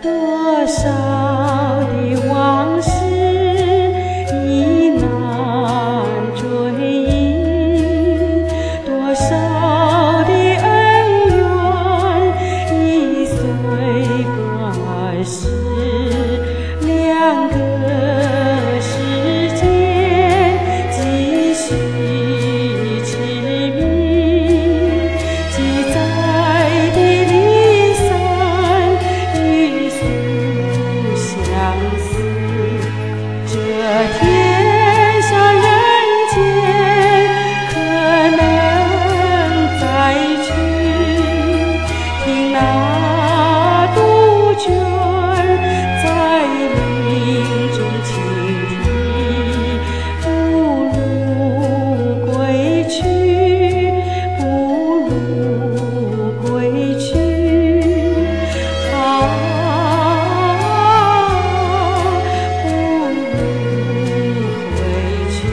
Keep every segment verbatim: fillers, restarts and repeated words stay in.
多少的往事已难追忆，多少的恩怨已随过世，两个世界继续痴迷，记载的离散与诉相思，这天下人间可能再去，听那杜鹃在林中倾啼，不如归去，不如归去，啊，不如归去。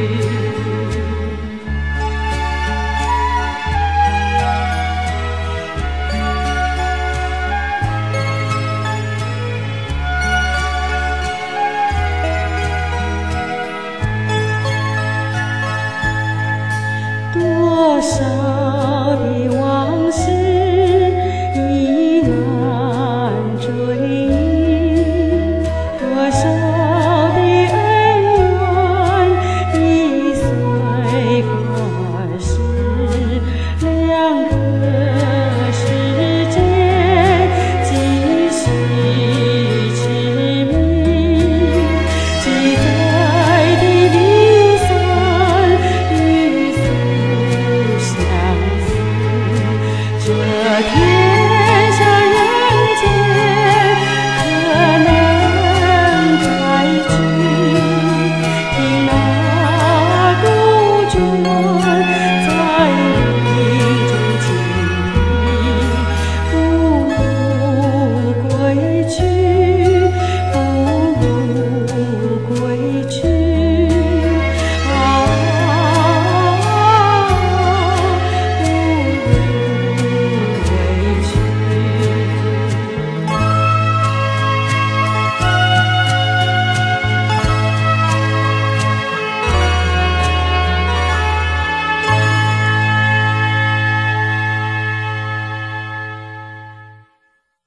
多少的往事已难追忆，多少的恩怨已随过世，两个世界继续痴迷，记载的离散与诉相思，这天。